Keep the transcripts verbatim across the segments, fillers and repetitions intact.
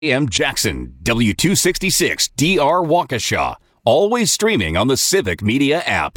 A M Jackson, W two sixty-six D R Waukesha. Always streaming on the Civic Media app.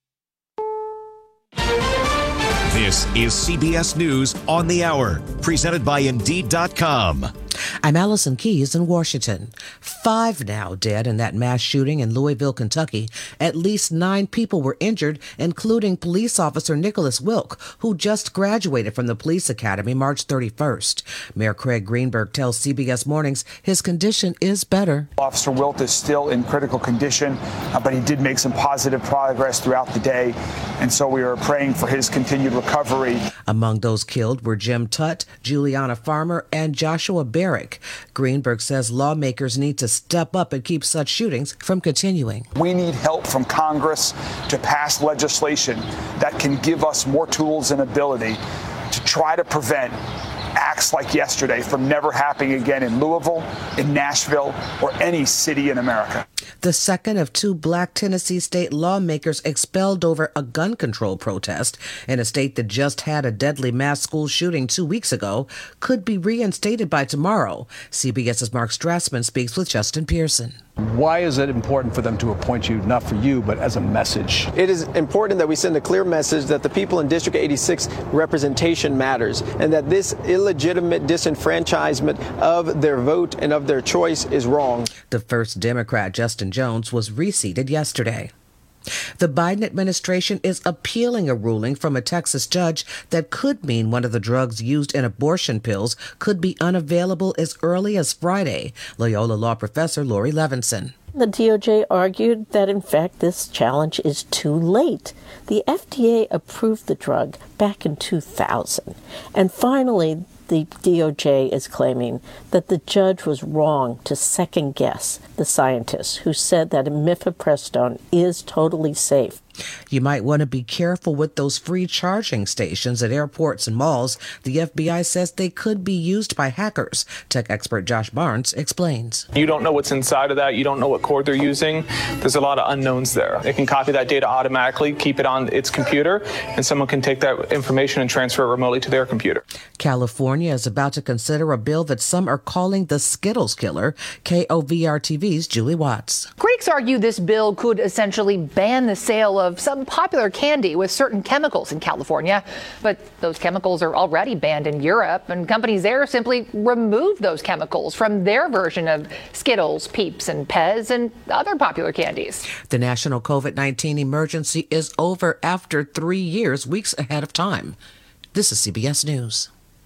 This is C B S News on the Hour, presented by Indeed dot com. I'm Allison Keyes in Washington. Five now dead in that mass shooting in Louisville, Kentucky. At least nine people were injured, including police officer Nicholas Wilk, who just graduated from the police academy March thirty-first. Mayor Craig Greenberg tells C B S Mornings his condition is better. Officer Wilk is still in critical condition, uh, but he did make some positive progress throughout the day, and so we are praying for his continued recovery. Among those killed were Jim Tutt, Juliana Farmer, and Joshua Barrick. Greenberg says lawmakers need to step up and keep such shootings from continuing. We need help from Congress to pass legislation that can give us more tools and ability to try to prevent acts like yesterday from never happening again in Louisville, in Nashville, or any city in America. The second of two black Tennessee state lawmakers expelled over a gun control protest in a state that just had a deadly mass school shooting two weeks ago could be reinstated by tomorrow. CBS's Mark Strassman speaks with Justin Pearson. Why is it important for them to appoint you, not for you, but as a message? It is important that we send a clear message that the people in District eighty-six representation matters, and that this illegitimate disenfranchisement of their vote and of their choice is wrong. The first Democrat, Justin Jones, was reseated yesterday. The Biden administration is appealing a ruling from a Texas judge that could mean one of the drugs used in abortion pills could be unavailable as early as Friday. Loyola Law professor Lori Levinson. The D O J argued that, in fact, this challenge is too late. The F D A approved the drug back in two thousand. And finally, the D O J is claiming that the judge was wrong to second-guess the scientists who said that mifepristone is totally safe. You might want to be careful with those free charging stations at airports and malls. The F B I says they could be used by hackers. Tech expert Josh Barnes explains. You don't know what's inside of that. You don't know what code they're using. There's a lot of unknowns there. It can copy that data automatically, keep it on its computer, and someone can take that information and transfer it remotely to their computer. California is about to consider a bill that some are calling the Skittles killer. K O V R T V's Julie Watts. Critics argue this bill could essentially ban the sale of some popular candy with certain chemicals in California. But those chemicals are already banned in Europe, and companies there simply remove those chemicals from their version of Skittles, Peeps, and Pez, and other popular candies. The national COVID nineteen emergency is over after three years, weeks ahead of time. This is C B S News.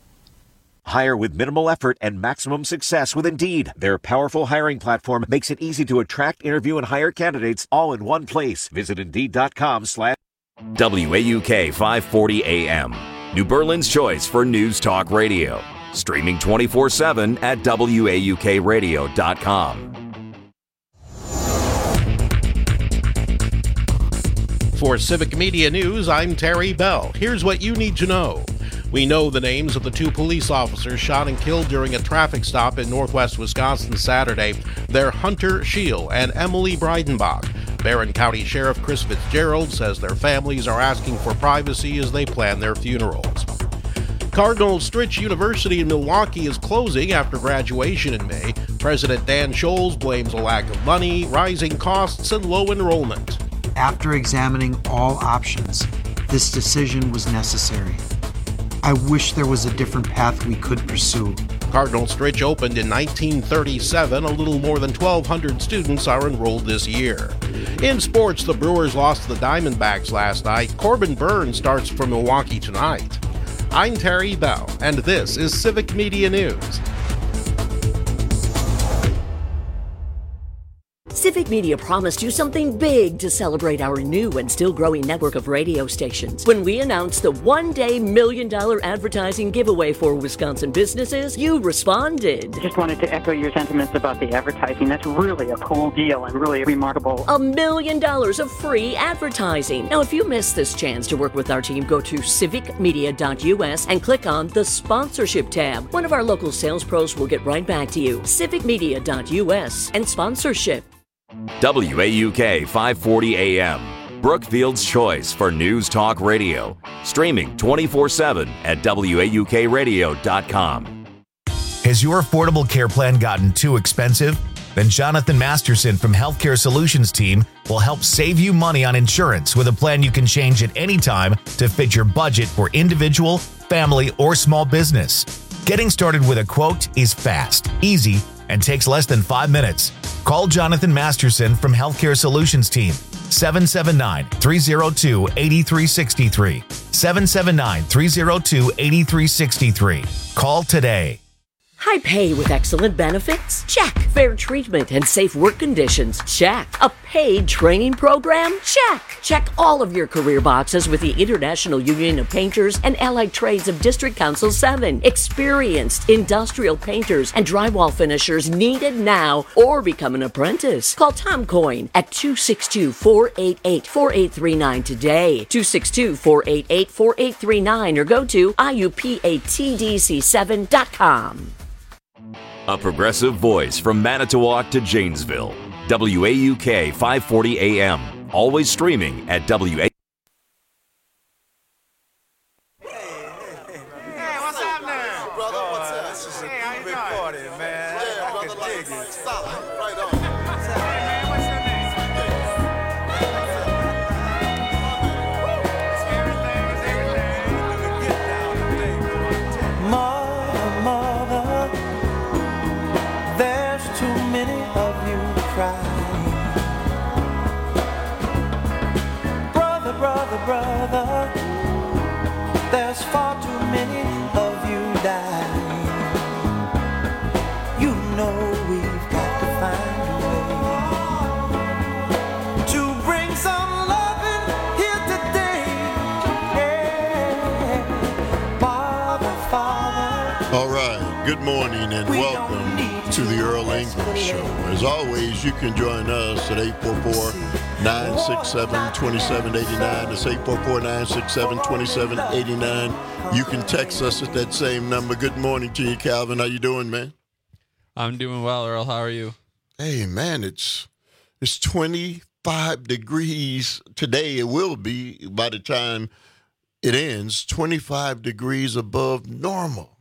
Hire with minimal effort and maximum success with Indeed. Their powerful hiring platform makes it easy to attract, interview, and hire candidates all in one place. Visit Indeed.com slash W A U K five forty A M, New Berlin's choice for news talk radio. Streaming twenty-four seven at W A U K radio dot com. For Civic Media News, I'm Terry Bell. Here's what you need to know. We know the names of the two police officers shot and killed during a traffic stop in northwest Wisconsin Saturday. They're Hunter Scheel and Emily Breidenbach. Barron County Sheriff Chris Fitzgerald says their families are asking for privacy as they plan their funerals. Cardinal Stritch University in Milwaukee is closing after graduation in May. President Dan Scholes blames a lack of money, rising costs, and low enrollment. After examining all options, this decision was necessary. I wish there was a different path we could pursue. Cardinal Stritch opened in nineteen thirty-seven. A little more than twelve hundred students are enrolled this year. In sports, the Brewers lost to the Diamondbacks last night. Corbin Burns starts for Milwaukee tonight. I'm Terry Bell, and this is Civic Media News. Civic Media promised you something big to celebrate our new and still growing network of radio stations. When we announced the one-day million dollar advertising giveaway for Wisconsin businesses, you responded. I just wanted to echo your sentiments about the advertising. That's really a cool deal and really remarkable. A million dollars of free advertising. Now, if you missed this chance to work with our team, go to civic media dot U S and click on the sponsorship tab. One of our local sales pros will get right back to you. civic media dot U S and sponsorship. W A U K five forty A M, Brookfield's choice for news talk radio. Streaming twenty-four seven at W A U K radio dot com. Has your affordable care plan gotten too expensive? Then Jonathan Masterson from Healthcare Solutions Team will help save you money on insurance with a plan you can change at any time to fit your budget for individual, family, or small business. Getting started with a quote is fast, easy, and takes less than five minutes. Call Jonathan Masterson from Healthcare Solutions Team, seven seven nine, three zero two, eight three six three, seven seven nine, three zero two, eight three six three. Call today. High pay with excellent benefits? Check. Fair treatment and safe work conditions? Check. A paid training program? Check. Check all of your career boxes with the International Union of Painters and Allied Trades of District Council seven. Experienced industrial painters and drywall finishers needed now, or become an apprentice. Call Tom Coyne at two six two, four eight eight, four eight three nine today. two six two, four eight eight, four eight three nine or go to I U P A T D C seven dot com. A progressive voice from Manitowoc to Janesville. W A U K five forty A M. Always streaming at W A. Brother, there's far too many of you dying. You know we've got to find a way to bring some loving here today. Yeah. Father, Father. All right, good morning and welcome to the Earl England Show. As always, you can join us at eight four four, nine six seven, two seven eight nine. That's eight four four, nine six seven, two seven eight nine. You can text us at that same number. Good morning to you, Calvin. How you doing, man? I'm doing well, Earl. How are you? Hey, man, it's it's twenty-five degrees today. It will be by the time it ends, twenty-five degrees above normal.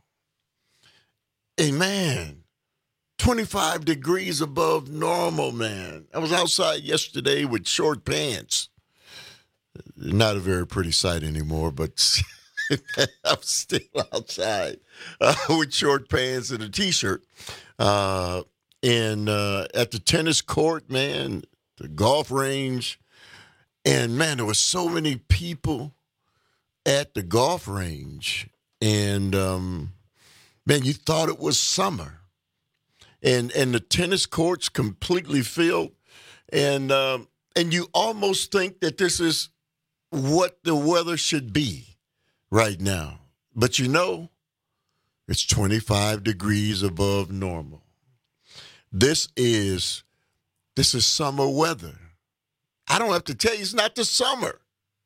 Hey, man. twenty-five degrees above normal, man. I was outside yesterday with short pants. Not a very pretty sight anymore, but I'm still outside uh, with short pants and a T-shirt. Uh, and uh, at the tennis court, man, the golf range. And, man, there were so many people at the golf range. And, um, man, you thought it was summer. And and the tennis courts completely filled, and um, and you almost think that this is what the weather should be right now. But you know, it's twenty-five degrees above normal. This is this is summer weather. I don't have to tell you, it's not the summer,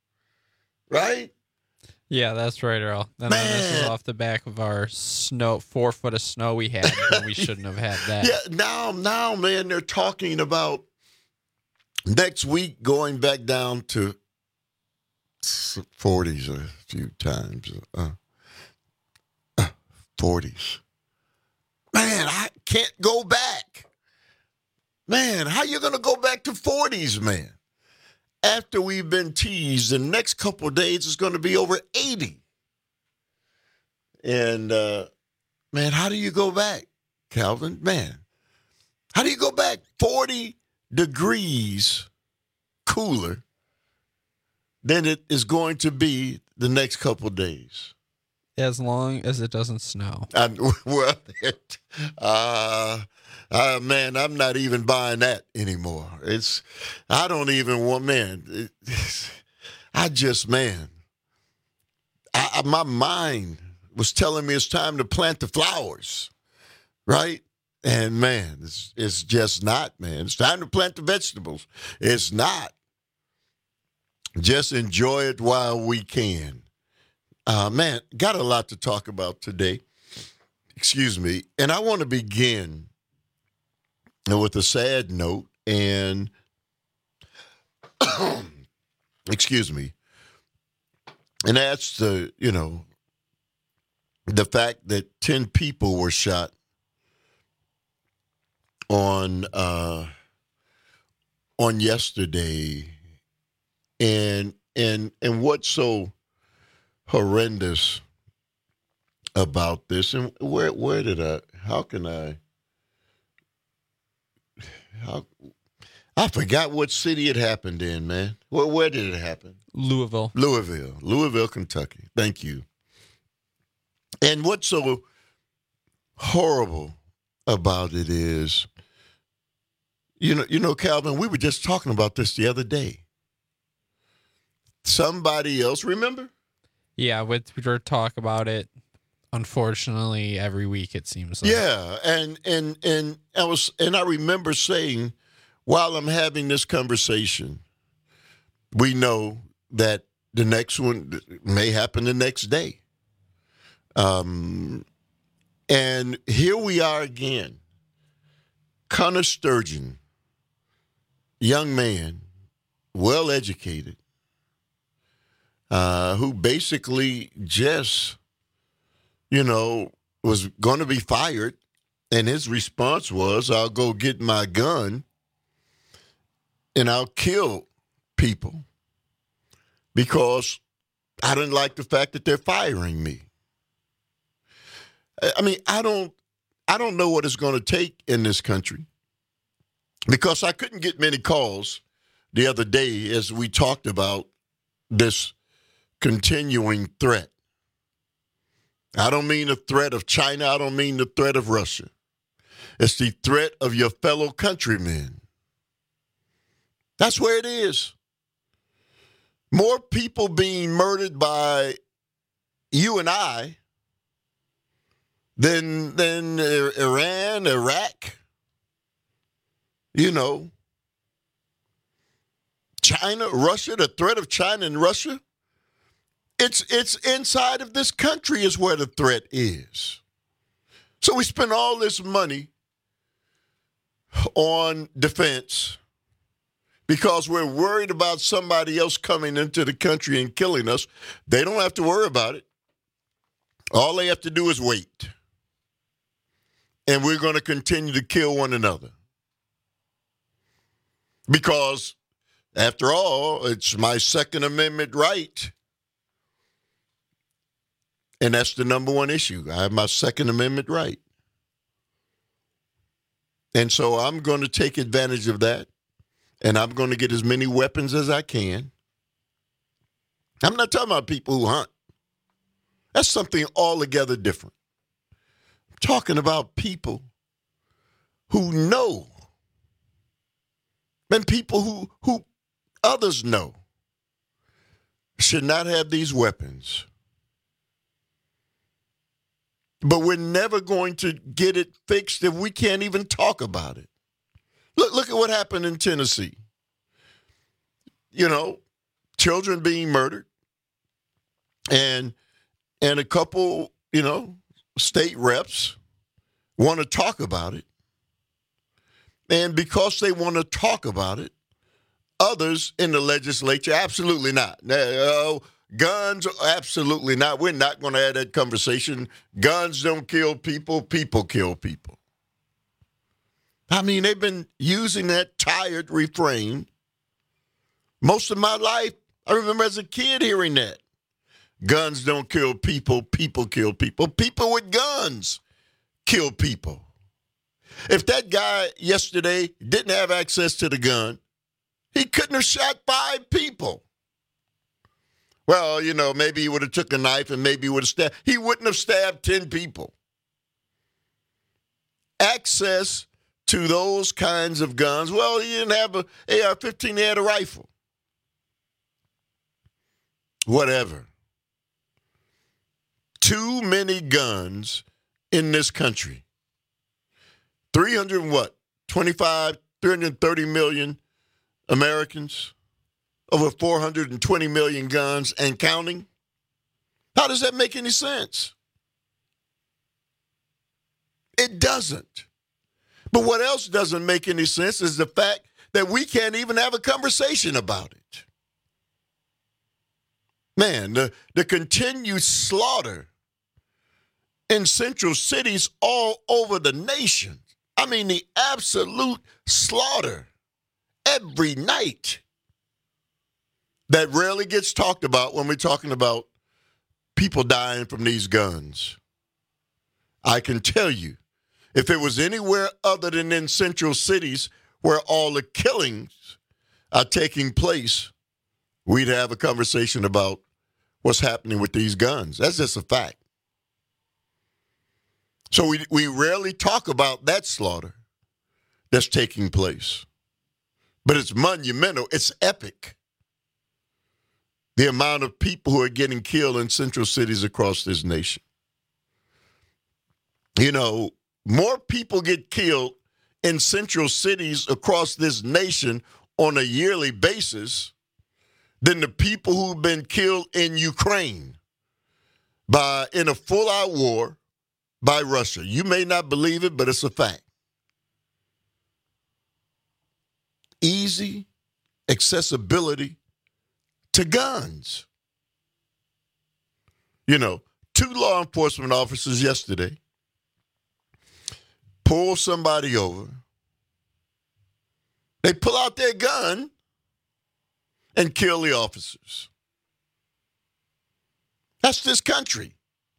right? Yeah, that's right, Earl. And then this is off the back of our snow, four foot of snow we had, when we shouldn't have had that. Yeah, now, now, man, they're talking about next week going back down to forties a few times. Uh, uh, forties. Man, I can't go back. Man, how you going to go back to forties, man? After we've been teased, the next couple of days is going to be over eighty. And, uh, man, how do you go back, Calvin? Man, how do you go back forty degrees cooler than it is going to be the next couple of days? As long as it doesn't snow. I, well, it, uh, uh, man, I'm not even buying that anymore. It's, I don't even want, man, it, I just, man, I, I, my mind was telling me it's time to plant the flowers, right? And, man, it's, it's just not, man. It's time to plant the vegetables. It's not. Just enjoy it while we can. Uh, man, got a lot to talk about today. Excuse me. And I want to begin with a sad note and, excuse me, and that's the, you know, the fact that ten people were shot on uh, on yesterday, and and and what's so horrendous about this, and where where did I? How can I? How I forgot what city it happened in, man. Where where did it happen? Louisville. Louisville, Louisville, Kentucky. Thank you. And what's so horrible about it is, you know, you know, Calvin, we were just talking about this the other day. Somebody else, remember? Yeah, we we talk about it. Unfortunately, every week it seems like. Yeah, and and and I was and I remember saying, while I'm having this conversation, we know that the next one may happen the next day. Um, and here we are again. Connor Sturgeon, young man, well educated, uh, who basically just, you know, was going to be fired. And his response was, I'll go get my gun and I'll kill people because I didn't like the fact that they're firing me. I mean, I don't, I don't know what it's going to take in this country, because I couldn't get many calls the other day as we talked about this continuing threat. I don't mean the threat of China. I don't mean the threat of Russia. It's the threat of your fellow countrymen. That's where it is. More people being murdered by you and I than, than Iran, Iraq, you know, China, Russia, the threat of China and Russia. It's it's inside of this country is where the threat is. So we spend all this money on defense because we're worried about somebody else coming into the country and killing us. They don't have to worry about it. All they have to do is wait. And we're going to continue to kill one another. Because, after all, it's my Second Amendment right. And that's the number one issue. I have my Second Amendment right. And so I'm going to take advantage of that. And I'm going to get as many weapons as I can. I'm not talking about people who hunt. That's something altogether different. I'm talking about people who know. And people who, who others know should not have these weapons. But we're never going to get it fixed if we can't even talk about it. Look, look at what happened in Tennessee. You know, children being murdered. And and a couple, you know, state reps want to talk about it. And because they want to talk about it, others in the legislature, absolutely not. No, guns, absolutely not. We're not going to have that conversation. Guns don't kill people. People kill people. I mean, they've been using that tired refrain most of my life. I remember as a kid hearing that. Guns don't kill people. People kill people. People with guns kill people. If that guy yesterday didn't have access to the gun, he couldn't have shot five people. Well, you know, maybe he would have took a knife and maybe he would have stabbed. He wouldn't have stabbed ten people. Access to those kinds of guns. Well, he didn't have an A R fifteen, he had a rifle. Whatever. Too many guns in this country. three hundred what? twenty-five, three hundred thirty million Americans, over four hundred twenty million guns and counting. How does that make any sense? It doesn't. But what else doesn't make any sense is the fact that we can't even have a conversation about it. Man, the, the continued slaughter in central cities all over the nation. I mean, the absolute slaughter every night that rarely gets talked about when we're talking about people dying from these guns. I can tell you, if it was anywhere other than in central cities where all the killings are taking place, we'd have a conversation about what's happening with these guns. That's just a fact. So we we rarely talk about that slaughter that's taking place. But it's monumental. It's epic. The amount of people who are getting killed in central cities across this nation. You know, more people get killed in central cities across this nation on a yearly basis than the people who've been killed in Ukraine by in a full-out war by Russia. You may not believe it, but it's a fact. Easy accessibility to guns. You know, two law enforcement officers yesterday pull somebody over. They pull out their gun and kill the officers. That's this country.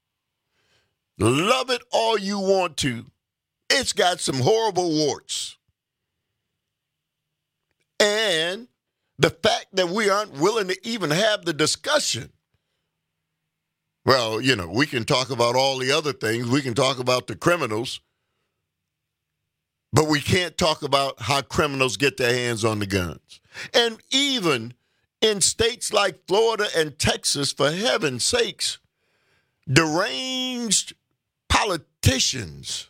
Love it all you want to. It's got some horrible warts. And the fact that we aren't willing to even have the discussion. Well, you know, we can talk about all the other things. We can talk about the criminals. But we can't talk about how criminals get their hands on the guns. And even in states like Florida and Texas, for heaven's sakes, deranged politicians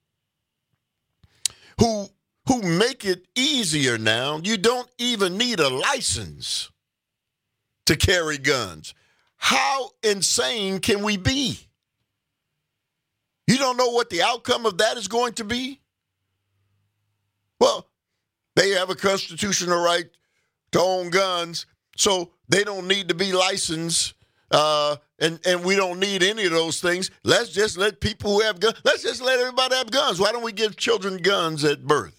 who who make it easier now. You don't even need a license to carry guns. How insane can we be? You don't know what the outcome of that is going to be? Well, they have a constitutional right to own guns, so they don't need to be licensed, uh, and, and we don't need any of those things. Let's just let people who have guns, let's just let everybody have guns. Why don't we give children guns at birth?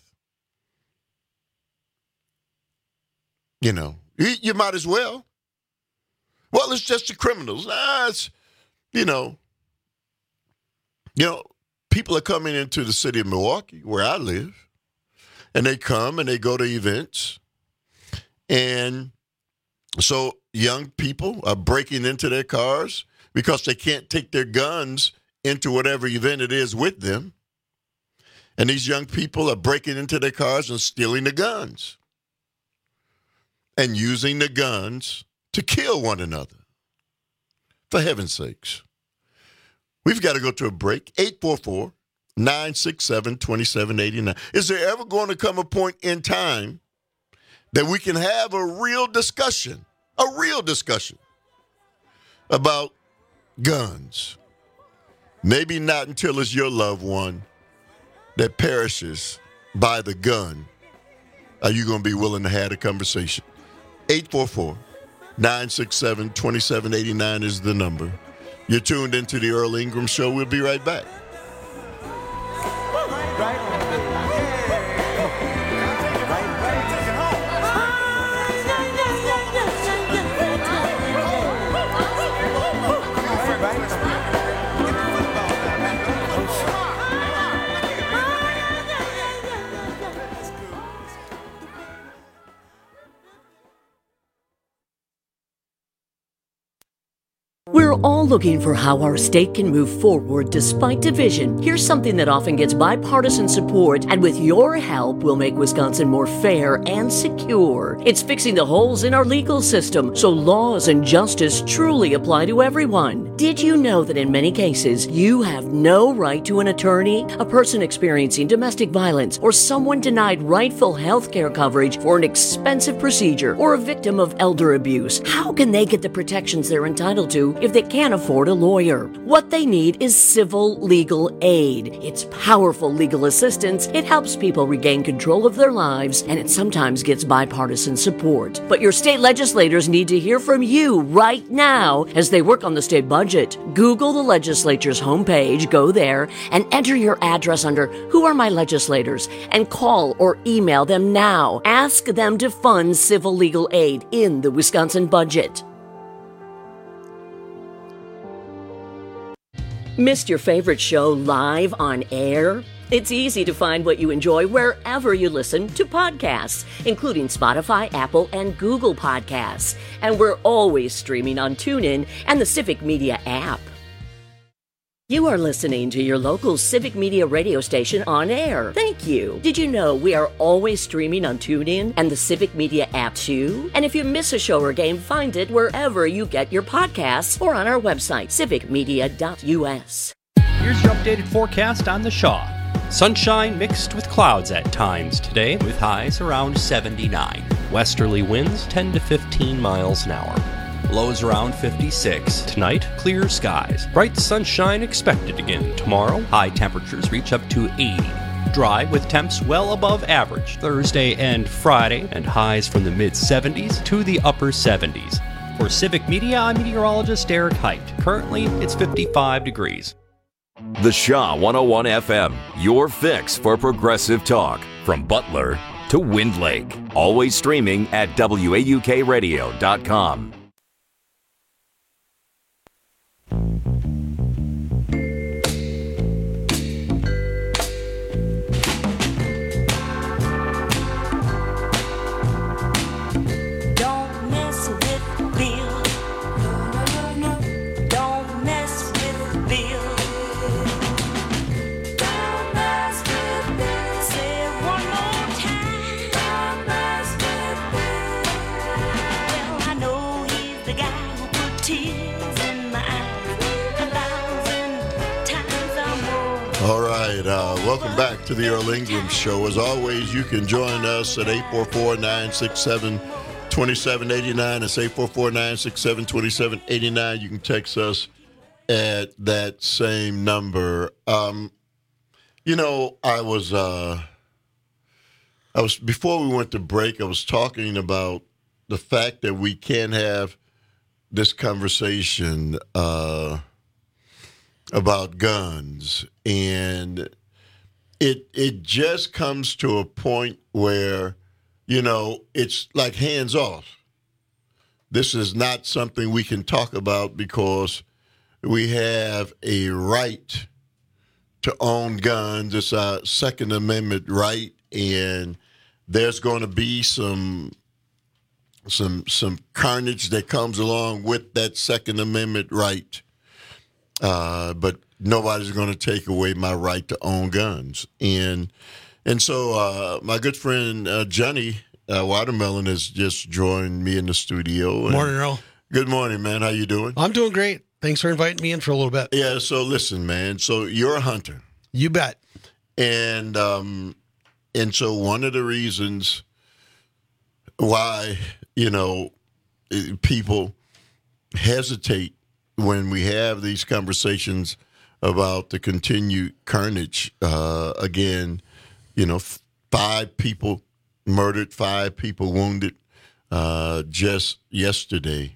You know, you, you might as well. Well, it's just the criminals. Ah, it's, you know, you know, people are coming into the city of Milwaukee, where I live, and they come and they go to events. And so young people are breaking into their cars because they can't take their guns into whatever event it is with them. And these young people are breaking into their cars and stealing the guns and using the guns to kill one another. For heaven's sakes. We've got to go to a break. eight four four, nine six seven, two seven eight nine. Is there ever going to come a point in time that we can have a real discussion, a real discussion about guns? Maybe not until it's your loved one that perishes by the gun. Are you going to be willing to have a conversation? eight four four, nine six seven, two seven eight nine is the number. You're tuned into the Earl Ingram Show. We'll be right back. We're all looking for how our state can move forward despite division. Here's something that often gets bipartisan support, and with your help, we'll make Wisconsin more fair and secure. It's fixing the holes in our legal system so laws and justice truly apply to everyone. Did you know that in many cases, you have no right to an attorney? A person experiencing domestic violence, or someone denied rightful health care coverage for an expensive procedure, or a victim of elder abuse. How can they get the protections they're entitled to if they can't afford a lawyer? What they need is civil legal aid. It's powerful legal assistance. It helps people regain control of their lives, and it sometimes gets bipartisan support. But your state legislators need to hear from you right now as they work on the state budget budget. Google the legislature's homepage, go there, and enter your address under Who Are My Legislators, and call or email them now. Ask them to fund civil legal aid in the Wisconsin budget. Missed your favorite show live on air? It's easy to find what you enjoy wherever you listen to podcasts, including Spotify, Apple, and Google Podcasts. And we're always streaming on TuneIn and the Civic Media app. You are listening to your local Civic Media radio station on air. Thank you. Did you know we are always streaming on TuneIn and the Civic Media app too? And if you miss a show or game, find it wherever you get your podcasts or on our website, civic media dot u s. Here's your updated forecast on the Shaw. Sunshine mixed with clouds at times today, with highs around seventy-nine. Westerly winds ten to fifteen miles an hour. Lows around fifty-six. Tonight, clear skies. Bright sunshine expected again tomorrow. High temperatures reach up to eighty. Dry with temps well above average Thursday and Friday, and highs from the mid seventies to the upper seventies. For Civic Media, I'm meteorologist Eric Height. Currently, it's fifty-five degrees. The Shaw one oh one F M, your fix for progressive talk. From Butler to Wind Lake. Always streaming at W A U K radio dot com. All right, uh, welcome back to the Earl Ingram Show. As always, you can join us at eight four four, nine six seven, two seven eight nine. That's eight four four, nine six seven, two seven eight nine. You can text us at that same number. Um, you know, I was, uh, I was before we went to break, I was talking about the fact that we can't have this conversation uh, about guns, and it it just comes to a point where, you know, it's like hands off. This is not something we can talk about because we have a right to own guns. It's our Second Amendment right, and there's going to be some some some carnage that comes along with that Second Amendment right. Uh, but nobody's going to take away my right to own guns. And and so uh, my good friend uh, Johnny uh, Watermelon has just joined me in the studio. And morning, Earl. Good morning, man. How you doing? I'm doing great. Thanks for inviting me in for a little bit. Yeah, so listen, man. So you're a hunter. You bet. And um, and so one of the reasons why, you know, people hesitate when we have these conversations about the continued carnage, uh, again, you know, f- five people murdered, five people wounded uh, just yesterday.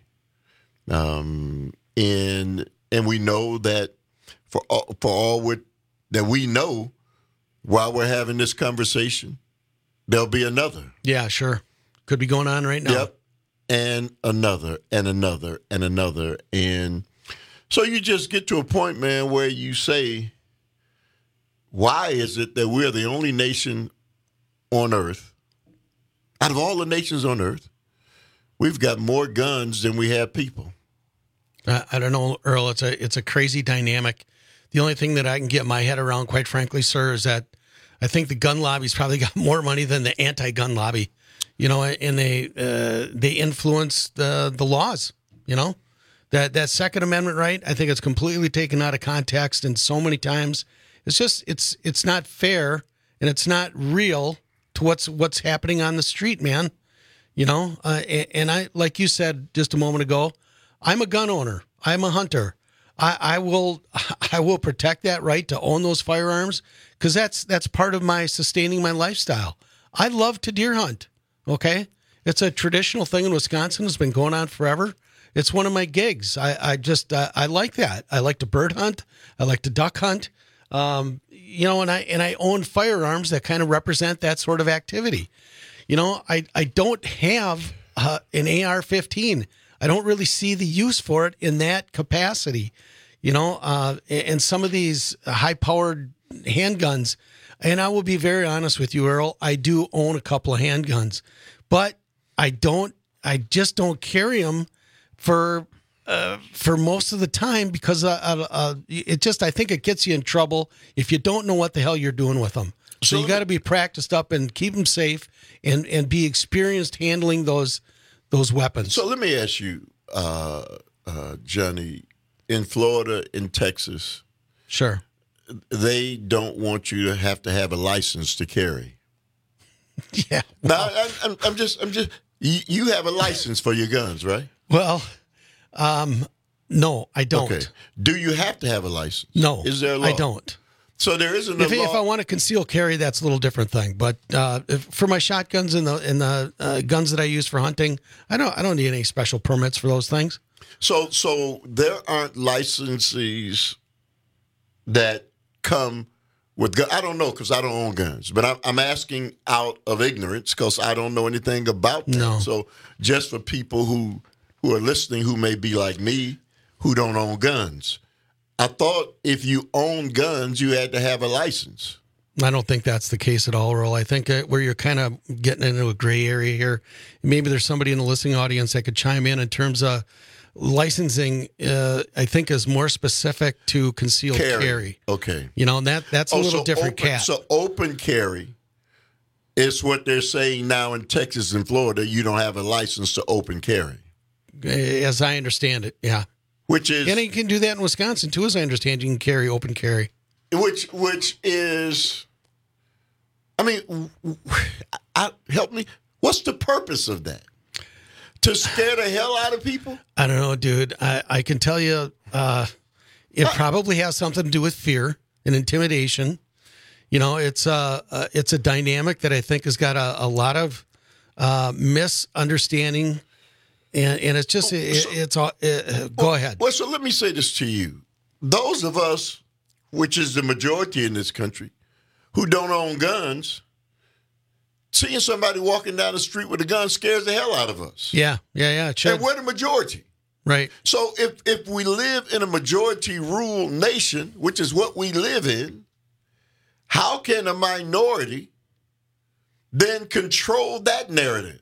Um, and and we know that for all, for all with, that we know while we're having this conversation, there'll be another. Yeah, sure. Could be going on right now. Yep. And another, and another, and another. And so you just get to a point, man, where you say, why is it that we're the only nation on earth, out of all the nations on earth, we've got more guns than we have people? Uh, I don't know, Earl. It's a it's a crazy dynamic. The only thing that I can get my head around, quite frankly, sir, is that I think the gun lobby's probably got more money than the anti-gun lobby, you know, and they uh, they influence the the laws, you know. That that Second Amendment right, I think it's completely taken out of context, and so many times it's just it's it's not fair and it's not real to what's what's happening on the street, man. You know, uh, and, and I like you said just a moment ago, I'm a gun owner, I'm a hunter. I, I will I will protect that right to own those firearms because that's that's part of my sustaining my lifestyle. I love to deer hunt. Okay, it's a traditional thing in Wisconsin. It's been going on forever. It's one of my gigs. I, I just, uh, I like that. I like to bird hunt. I like to duck hunt. Um, you know, and I, and I own firearms that kind of represent that sort of activity. You know, I, I don't have uh, an A R fifteen. I don't really see the use for it in that capacity. You know, uh, and some of these high-powered handguns, and I will be very honest with you, Earl, I do own a couple of handguns, but I don't, I just don't carry them for uh, for most of the time because uh, uh, uh, it just, I think it gets you in trouble if you don't know what the hell you're doing with them. So, so you got to be practiced up and keep them safe and, and be experienced handling those those weapons. So let me ask you, uh, uh, Johnny, in Florida, in Texas, sure, they don't want you to have to have a license to carry. Yeah. Well. Now, I, I'm, I'm just, I'm just. You, you have a license for your guns, right? Well, um, no, I don't. Okay. Do you have to have a license? No, is there a law? I don't. So there isn't a if, law. If I want to conceal carry, that's a little different thing. But uh, if, for my shotguns and the and the uh, guns that I use for hunting, I don't I don't need any special permits for those things. So so there aren't licenses that come with gun. I don't know because I don't own guns, but I'm, I'm asking out of ignorance because I don't know anything about that. No. So just for people who who are listening who may be like me, who don't own guns, I thought if you own guns, you had to have a license. I don't think that's the case at all, Earl. I think uh, where you're kind of getting into a gray area here, maybe there's somebody in the listening audience that could chime in in terms of licensing. Uh, I think is more specific to concealed carry. carry. Okay, you know, and that that's a oh, little so different open, cat. So open carry is what they're saying now in Texas and Florida. You don't have a license to open carry, as I understand it. Yeah. Which is, and you can do that in Wisconsin too, as I understand. You can carry open carry, which which is, I mean, I, help me. What's the purpose of that? To scare the hell out of people? I don't know, dude. I, I can tell you, uh, it uh, probably has something to do with fear and intimidation. You know, it's a uh, it's a dynamic that I think has got a, a lot of uh, misunderstanding. And and it's just, it, so, it's, uh, uh, go well, ahead. Well, so let me say this to you. Those of us, which is the majority in this country, who don't own guns, seeing somebody walking down the street with a gun scares the hell out of us. Yeah, yeah, yeah. It should. And we're the majority. Right. So if, if we live in a majority rule nation, which is what we live in, how can a minority then control that narrative?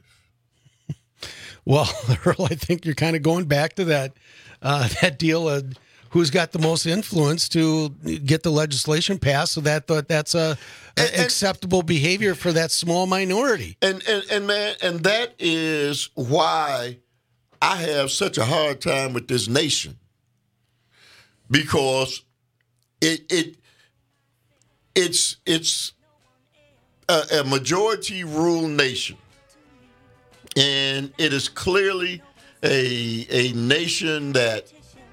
Well, Earl, I think you're kind of going back to that uh, that deal of who's got the most influence to get the legislation passed, so that that's a, a and, acceptable behavior for that small minority. And and and man, and that is why I have such a hard time with this nation, because it it it's it's a, a majority rule nation. And it is clearly a a nation that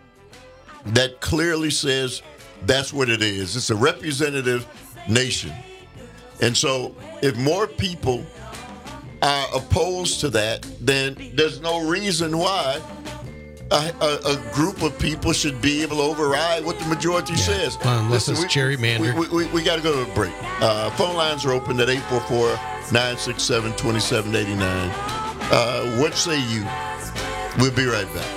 that clearly says that's what it is. It's a representative nation. And so if more people are opposed to that, then there's no reason why a, a, a group of people should be able to override what the majority yeah. says. Well, unless Listen, it's gerrymandered. We, we, we, we got to go to a break. Uh, phone lines are open at eight four four, nine six seven, two seven eight nine. Uh, what say you? We'll be right back.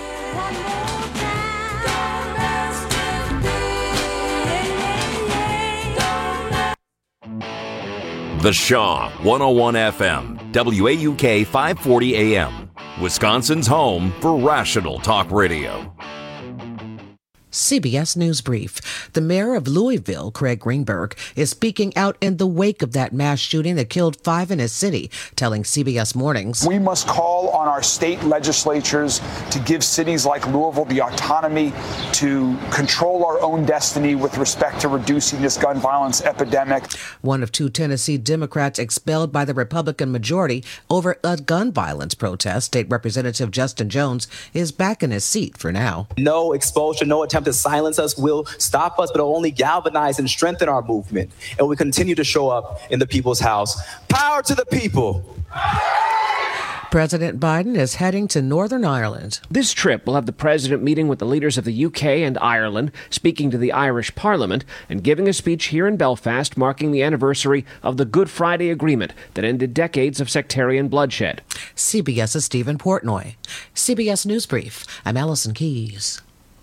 The Shaw one oh one F M, W A U K five forty A M, Wisconsin's home for rational talk radio. C B S News Brief. The mayor of Louisville, Craig Greenberg, is speaking out in the wake of that mass shooting that killed five in his city, telling C B S Mornings. We must call on our state legislatures to give cities like Louisville the autonomy to control our own destiny with respect to reducing this gun violence epidemic. One of two Tennessee Democrats expelled by the Republican majority over a gun violence protest, State Representative Justin Jones, is back in his seat for now. No exposure, no attempt to silence us will stop us, but it'll only galvanize and strengthen our movement. And we continue to show up in the people's house. Power to the people. President Biden is heading to Northern Ireland. This trip will have the president meeting with the leaders of the U K and Ireland, speaking to the Irish Parliament, and giving a speech here in Belfast marking the anniversary of the Good Friday Agreement that ended decades of sectarian bloodshed. CBS's Stephen Portnoy. C B S News Brief. I'm Allison Keyes.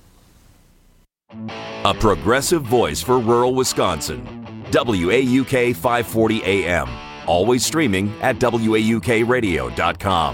A progressive voice for rural Wisconsin. W A U K five forty A M. Always streaming at W A U K radio dot com.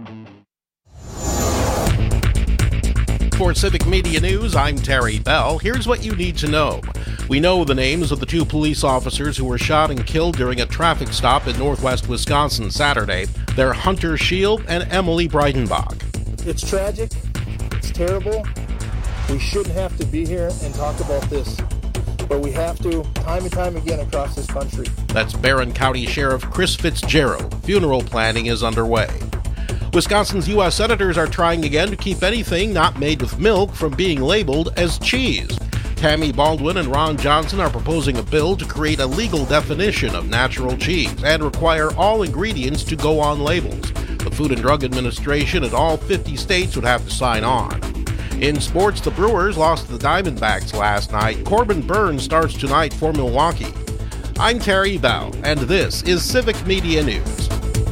For Civic Media News, I'm Terry Bell. Here's what you need to know. We know the names of the two police officers who were shot and killed during a traffic stop in northwest Wisconsin Saturday. They're Hunter Shield and Emily Breidenbach. It's tragic. It's terrible. We shouldn't have to be here and talk about this, but we have to time and time again across this country. That's Barron County Sheriff Chris Fitzgerald. Funeral planning is underway. Wisconsin's U S senators are trying again to keep anything not made with milk from being labeled as cheese. Tammy Baldwin and Ron Johnson are proposing a bill to create a legal definition of natural cheese and require all ingredients to go on labels. The Food and Drug Administration and all fifty states would have to sign on. In sports, the Brewers lost to the Diamondbacks last night. Corbin Burns starts tonight for Milwaukee. I'm Terry Bell, and this is Civic Media News.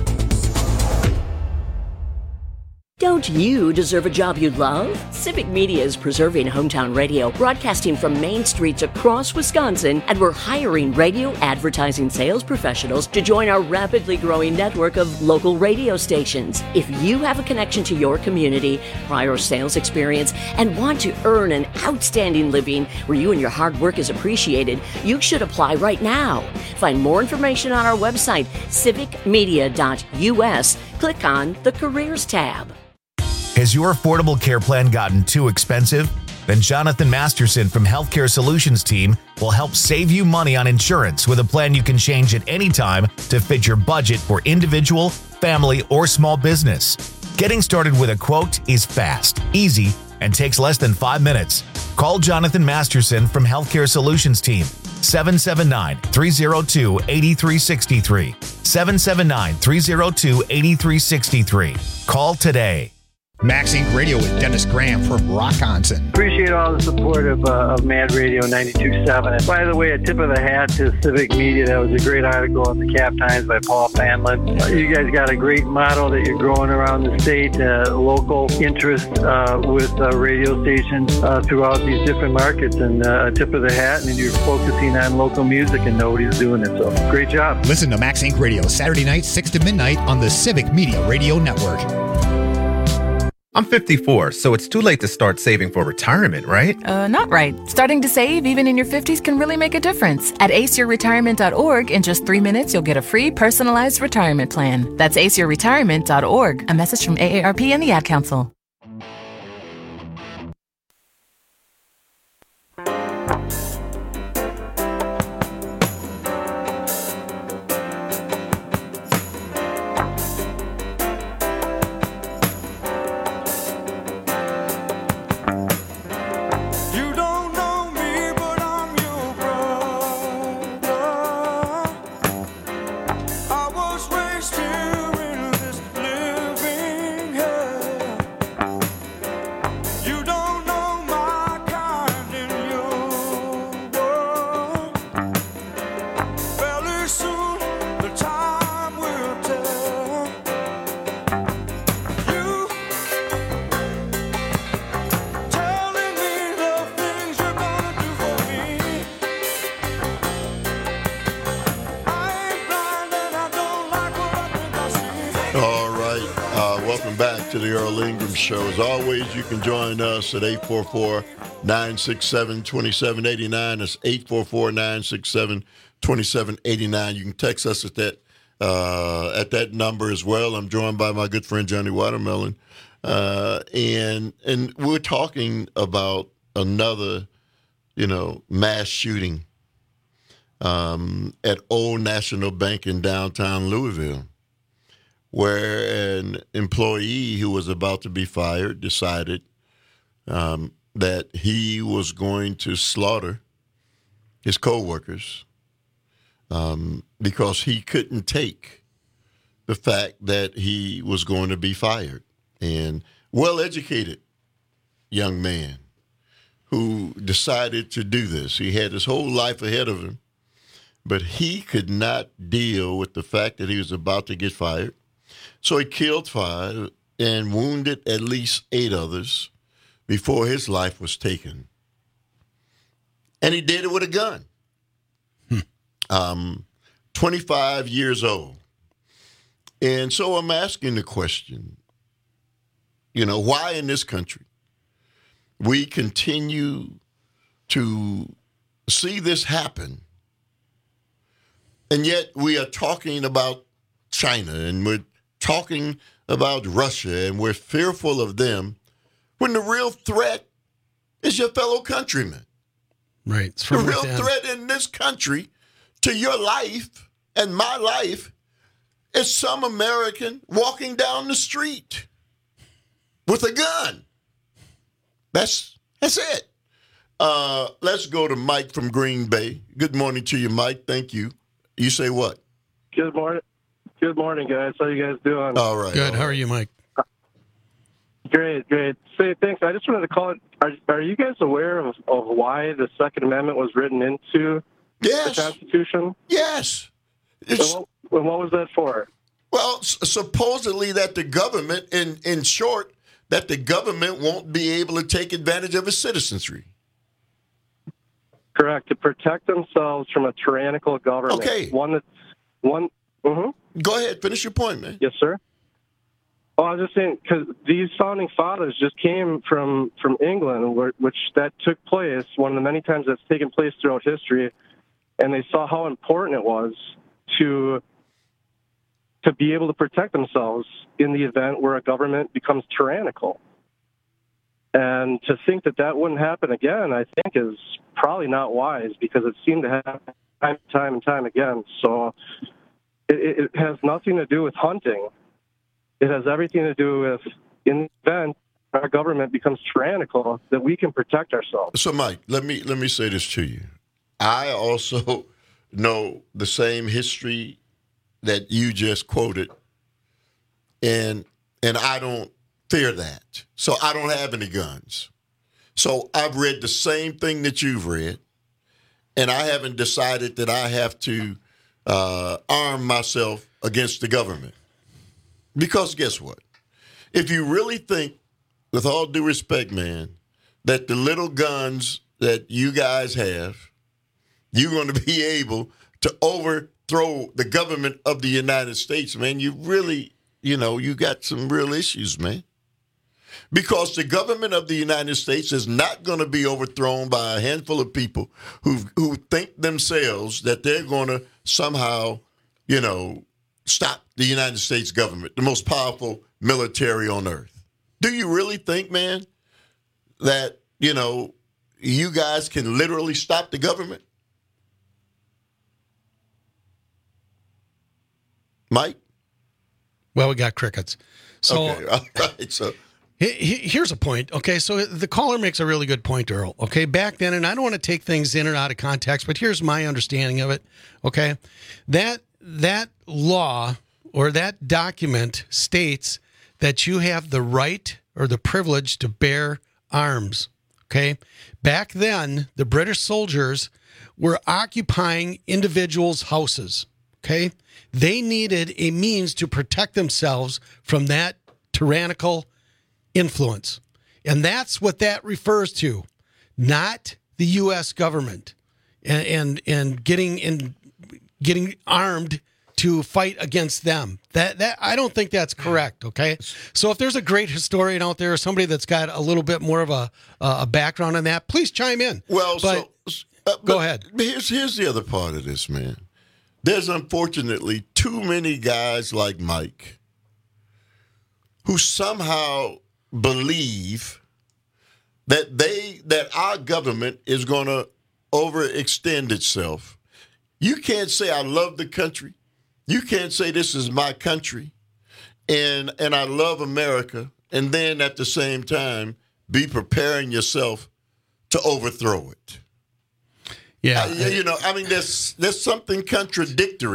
Don't you deserve a job you love? Civic Media is preserving hometown radio, broadcasting from main streets across Wisconsin, and we're hiring radio advertising sales professionals to join our rapidly growing network of local radio stations. If you have a connection to your community, prior sales experience, and want to earn an outstanding living where you and your hard work is appreciated, you should apply right now. Find more information on our website, civic media dot U S. Click on the Careers tab. Has your affordable care plan gotten too expensive? Then Jonathan Masterson from Healthcare Solutions team will help save you money on insurance with a plan you can change at any time to fit your budget for individual, family, or small business. Getting started with a quote is fast, easy, and takes less than five minutes. Call Jonathan Masterson from Healthcare Solutions team, seven seven nine, three zero two, eight three six three, seven seven nine, three zero two, eight three six three. Call today. Max Inc Radio with Dennis Graham from Rockonson. Appreciate all the support of, uh, of Mad Radio ninety-two point seven. And by the way, a tip of the hat to Civic Media. That was a great article in the Cap Times by Paul Fanlin. Uh, you guys got a great model that you're growing around the state, uh, local interest uh, with uh, radio stations uh, throughout these different markets. And uh, a tip of the hat, and you're focusing on local music, and nobody's doing it. So great job. Listen to Max Inc Radio Saturday night, six to midnight on the Civic Media Radio Network. I'm fifty-four, so it's too late to start saving for retirement, right? Uh, not right. Starting to save even in your fifties can really make a difference. At ace your retirement dot org, in just three minutes, you'll get a free personalized retirement plan. That's ace your retirement dot org. A message from A A R P and the Ad Council. The Earl Ingram Show. As always, you can join us at eight four four, nine six seven, two seven eight nine. That's eight four four, nine six seven, two seven eight nine. You can text us at that uh, at that number as well. I'm joined by my good friend Johnny Watermelon, uh, and and we're talking about another, you know, mass shooting um, at Old National Bank in downtown Louisville, where an employee who was about to be fired decided um, that he was going to slaughter his coworkers um, because he couldn't take the fact that he was going to be fired. And well-educated young man who decided to do this. He had his whole life ahead of him, but he could not deal with the fact that he was about to get fired. So he killed five and wounded at least eight others before his life was taken. And he did it with a gun. Hmm. Um, twenty-five years old. And so I'm asking the question, you know, why in this country we continue to see this happen, and yet we are talking about China and we're talking about Russia and we're fearful of them when the real threat is your fellow countrymen. Right. It's the from real within. threat in this country to your life and my life is some American walking down the street with a gun. That's that's it. Uh, let's go to Mike from Green Bay. Good morning to you, Mike. Thank you. You say what? Good morning. Good morning, guys. How you guys doing? All right. Good. all How right. are you, Mike? Great, great. Say thanks. I just wanted to call it. Are, are you guys aware of, of why the Second Amendment was written into yes. the Constitution? Yes. It's, and what, and what was that for? Well, s- supposedly that the government, in, in short, that the government won't be able to take advantage of its citizenry. Correct. To protect themselves from a tyrannical government. Okay. One that's one. Mm-hmm. Go ahead. Finish your point, man. Yes, sir. Well, I was just saying because these founding fathers just came from from England, where, which that took place one of the many times that's taken place throughout history, and they saw how important it was to to be able to protect themselves in the event where a government becomes tyrannical. And to think that that wouldn't happen again, I think, is probably not wise because it seemed to happen time, time and time again. So it, it has nothing to do with hunting. It has everything to do with, in the event our government becomes tyrannical, that we can protect ourselves. So, Mike, let me let me say this to you. I also know the same history that you just quoted, and and I don't fear that. So I don't have any guns. So I've read the same thing that you've read, and I haven't decided that I have to uh, arm myself against the government. Because guess what? If you really think, with all due respect, man, that the little guns that you guys have, you're going to be able to overthrow the government of the United States, man, you really, you know, you got some real issues, man. Because the government of the United States is not going to be overthrown by a handful of people who who think themselves that they're going to somehow, you know, stop the United States government, the most powerful military on earth. Do you really think, man, that, you know, you guys can literally stop the government? Mike? Well, we got crickets. So, okay, all right, so here's a point. Okay, so the caller makes a really good point, Earl. Okay, back then, and I don't want to take things in and out of context, but here's my understanding of it. Okay, that that law or that document states that you have the right or the privilege to bear arms. Okay, back then, the British soldiers were occupying individuals' houses. Okay, they needed a means to protect themselves from that tyrannical influence. And that's what that refers to, not the U S government and and, and getting in, getting armed to fight against them. That that I don't think that's correct, okay? So if there's a great historian out there or somebody that's got a little bit more of a a background on that, please chime in. Well, but, so uh, go but ahead. Here's here's the other part of this, man. There's unfortunately too many guys like Mike who somehow believe that they that our government is going to overextend itself. You can't say I love the country. You can't say this is my country and and I love America and then at the same time be preparing yourself to overthrow it. Yeah. Uh, you know, I mean there's there's something contradictory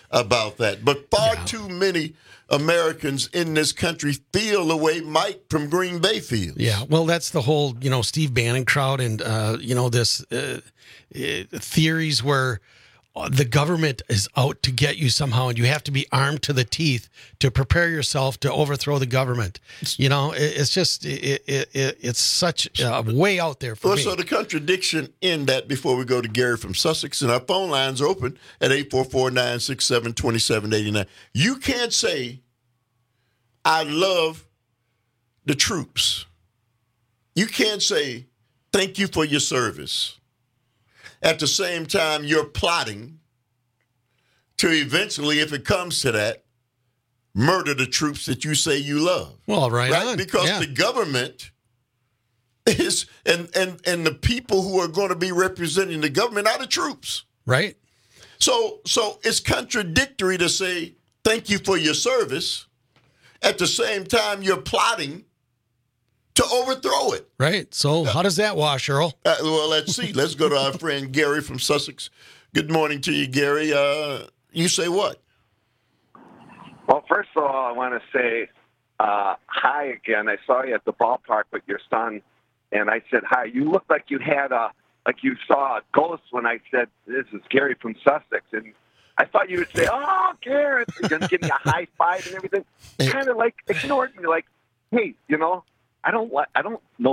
about that. But far yeah. too many Americans in this country feel the way Mike from Green Bay feels. Yeah, well, that's the whole, you know, Steve Bannon crowd and, uh, you know, this uh, uh, theories where the government is out to get you somehow, and you have to be armed to the teeth to prepare yourself to overthrow the government. You know, it, it's just, it, it, it, it's such uh, way out there for well, me. So the contradiction in that, before we go to Gary from Sussex, and our phone lines are open at eight four four, nine six seven, two seven eight nine. You can't say, I love the troops. You can't say, thank you for your service. At the same time, you're plotting to eventually, if it comes to that, murder the troops that you say you love. Well, right, right? on. Because yeah. the government is, and, and, and the people who are going to be representing the government are the troops. Right. So, so it's contradictory to say, thank you for your service. At the same time, you're plotting to overthrow it. Right. So how does that wash, Earl? Uh, well, let's see. Let's go to our friend Gary from Sussex. Good morning to you, Gary. Uh, you say what? Well, first of all, I want to say uh, hi again. I saw you at the ballpark with your son, and I said hi. You looked like you had a, like you saw a ghost when I said, this is Gary from Sussex. And I thought you would say, oh, Gary, you're going to give me a high five and everything. Kind of like ignored me, like, hey, you know, I don't like. I don't know.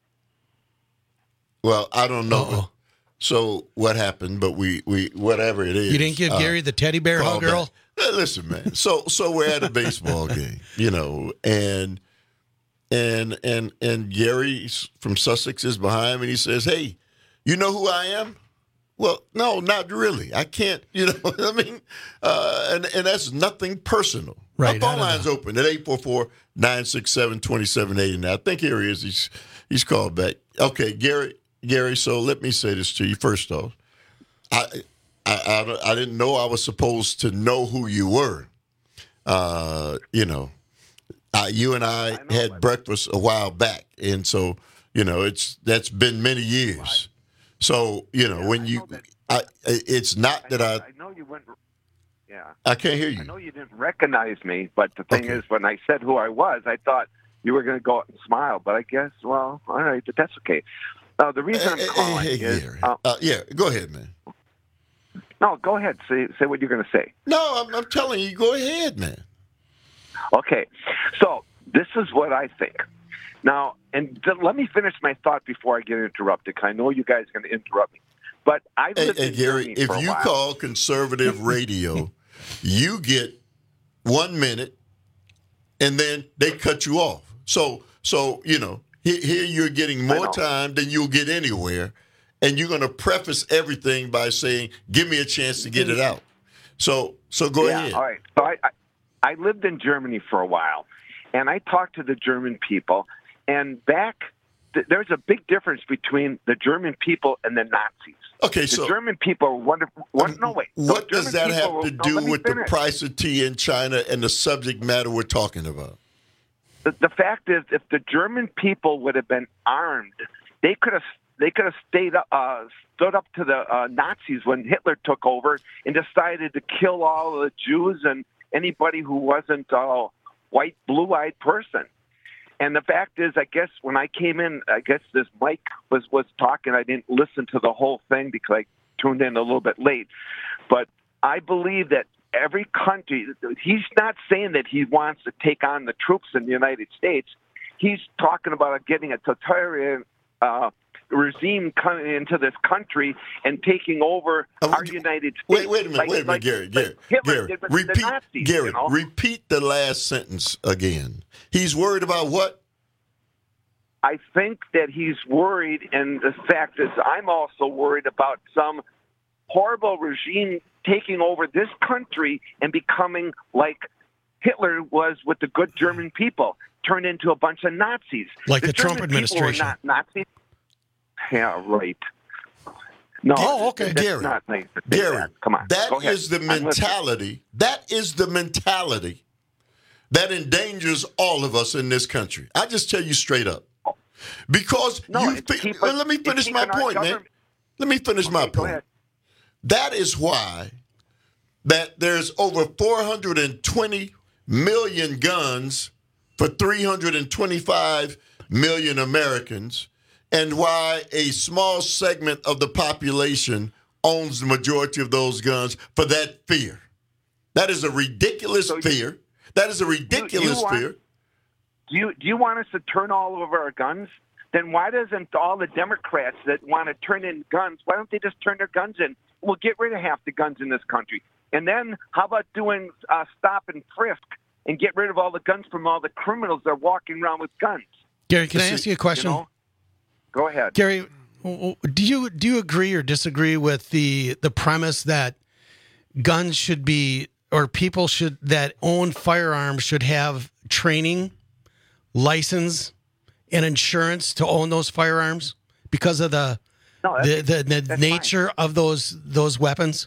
Well, I don't know. Uh-oh. So what happened? But we, we whatever it is. You didn't give uh, Gary the teddy bear hug, girl. Listen, man. So so we're at a baseball game, you know, and and and and Gary from Sussex is behind me. And he says, "Hey, you know who I am?" Well, no, not really. I can't. You know, I mean, uh, and and that's nothing personal. Right. My phone line's open at eight four four, nine six seven, two seven eight nine. I think here he is. He's he's called back. Okay, Gary, Gary, so let me say this to you. First off, I I, I, I didn't know I was supposed to know who you were. Uh, you know, uh, you and I, I had breakfast a while back, and so, you know, it's that's been many years. So, you know, yeah, when I you, know I, it's not that I. I know you went. Yeah. I can't hear you. I know you didn't recognize me, but the thing okay. is, when I said who I was, I thought you were going to go out and smile. But I guess, well, all right, but that's okay. Uh, the reason hey, I'm calling hey, hey, is, uh, uh, yeah, go ahead, man. No, go ahead. Say say what you're going to say. No, I'm, I'm telling you, go ahead, man. Okay, so this is what I think. Now, and th- let me finish my thought before I get interrupted, because I know you guys are going to interrupt me. But I lived hey, hey, in Gary, Germany if for a you while. call conservative radio, you get one minute, and then they cut you off. So, so you know, here, here you're getting more time than you'll get anywhere, and you're going to preface everything by saying, "Give me a chance to get it out." So, so go yeah, ahead. All right. So I, I I lived in Germany for a while, and I talked to the German people, and back th- there's a big difference between the German people and the Nazis. Okay, the so German people are wonderful. One, no, wait. What does that have were, to no, do let me with the finish. price of tea in China and the subject matter we're talking about? The, the fact is, if the German people would have been armed, they could have they could have stayed up, uh, stood up to the uh, Nazis when Hitler took over and decided to kill all the Jews and anybody who wasn't a white, blue-eyed person. And the fact is, I guess when I came in, I guess this Mike was, was talking. I didn't listen to the whole thing because I tuned in a little bit late. But I believe that every country, he's not saying that he wants to take on the troops in the United States. He's talking about getting a totalitarian uh, regime coming into this country and taking over uh, our United States. Wait, wait a minute, like, wait a minute, like, Gary, like Gary, Hitler Gary, did with repeat, the Nazis, Gary, you know? repeat the last sentence again. He's worried about what? I think that he's worried, and the fact is I'm also worried about some horrible regime taking over this country and becoming like Hitler was with the good German people, turned into a bunch of Nazis. Like the, the German Trump administration. People were not Nazis. Yeah, right. No, oh, okay. that's Gary, not nice to say Gary, that. Come on. that Go ahead. is the I'm listening. mentality. That is the mentality that endangers all of us in this country. I just tell you straight up. Because No, you it's fi- keep well, us- let me it's finish my keeping our point, man. government- Let me finish my Okay, go point. ahead. That is why that there's over four hundred twenty million guns for three hundred twenty-five million Americans, and why a small segment of the population owns the majority of those guns for that fear. That is a ridiculous so fear. That is a ridiculous you, you want, fear. Do you, do you want us to turn all over our guns? Then why doesn't all the Democrats that want to turn in guns, why don't they just turn their guns in? We'll get rid of half the guns in this country. And then how about doing uh, stop and frisk and get rid of all the guns from all the criminals that are walking around with guns? Gary, can I ask you a question? You know? Go ahead. Gary, do you do you agree or disagree with the the premise that guns should be, or people should that own firearms should have training, license, and insurance to own those firearms because of the no, the, the, the nature fine. of those those weapons?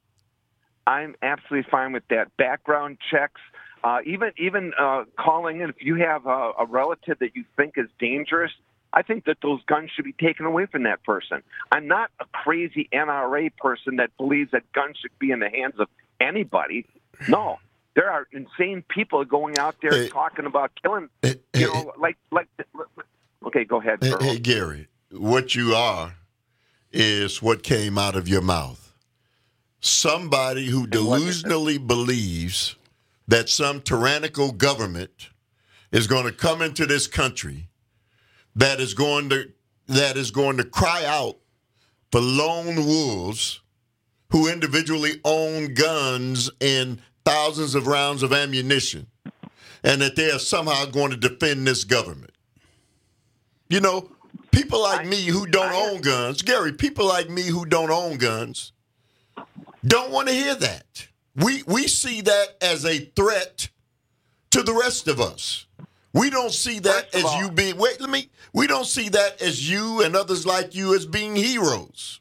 I'm absolutely fine with that. Background checks, uh, even even uh, calling in if you have a, a relative that you think is dangerous. I think that those guns should be taken away from that person. I'm not a crazy N R A person that believes that guns should be in the hands of anybody. No, there are insane people going out there hey, talking about killing. Hey, you know, hey, like like. Okay, go ahead. Hey, hey, Gary, what you are is what came out of your mouth. Somebody who delusionally believes that some tyrannical government is going to come into this country that is going to that is going to cry out for lone wolves who individually own guns and thousands of rounds of ammunition, and that they are somehow going to defend this government. You know, people like me who don't own guns, Gary, people like me who don't own guns don't want to hear that. We we see that as a threat to the rest of us. We don't see that as you being, wait, let me, we don't see that as you and others like you as being heroes.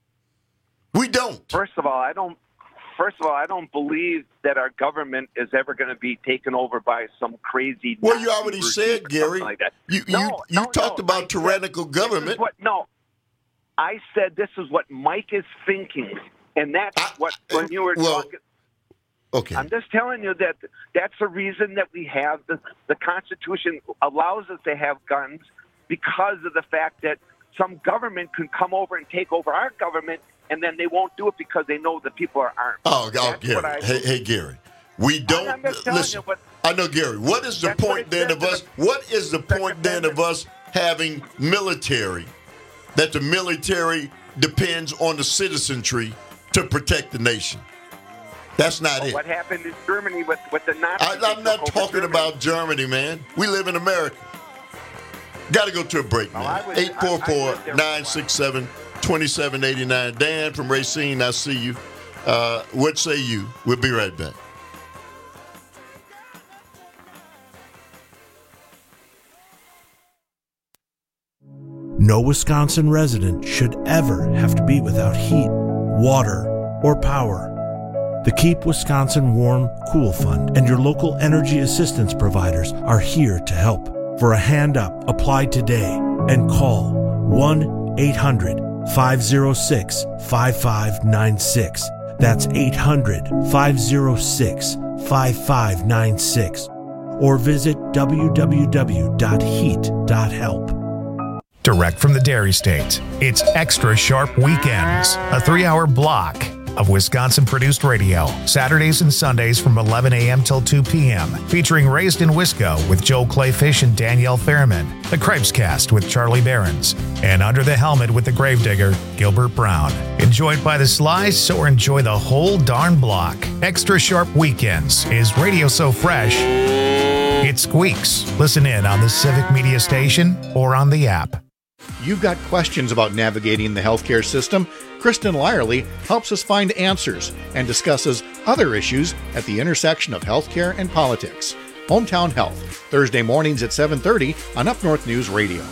We don't. First of all, I don't, first of all, I don't believe that our government is ever going to be taken over by some crazy. Well, you already said, Gary, like that. you, you, no, you no, talked no. about I tyrannical said, government. What, no, I said this is what Mike is thinking. And that's I, what, when you were well, talking. Okay. I'm just telling you that that's the reason that we have the, the Constitution allows us to have guns, because of the fact that some government can come over and take over our government, and then they won't do it because they know that people are armed. Oh, oh Gary. I, hey, hey, Gary. We don't I'm just listen. You, but I know, Gary. What is the point then of us? What is the point then of us having military? That the military depends on the citizenry to protect the nation. That's not well, it. What happened in Germany with, with the Nazis? I, I'm not talking about Germany, man. We live in America. Got to go to a break, man. eight four four, nine six seven, two seven eight nine. Dan from Racine, I see you. Uh, what say you? We'll be right back. No Wisconsin resident should ever have to be without heat, water, or power. The Keep Wisconsin Warm, Cool Fund and your local energy assistance providers are here to help. For a hand up, apply today and call one eight hundred, five oh six, five five nine six. That's eight hundred, five oh six, five five nine six. Or visit w w w dot heat dot help. Direct from the Dairy State, it's Extra Sharp Weekends, a three-hour block of Wisconsin-produced radio, Saturdays and Sundays from eleven a.m. till two p.m., featuring Raised in Wisco with Joe Clayfish and Danielle Fairman, The Cripescast with Charlie Behrens, and Under the Helmet with the Gravedigger, Gilbert Brown. Enjoyed by the slice or enjoy the whole darn block. Extra Sharp Weekends is radio so fresh, it squeaks. Listen in on the Civic Media Station or on the app. You've got questions about navigating the healthcare system? Kristen Lyerly helps us find answers and discusses other issues at the intersection of healthcare and politics. Hometown Health, Thursday mornings at seven thirty on Up North News Radio.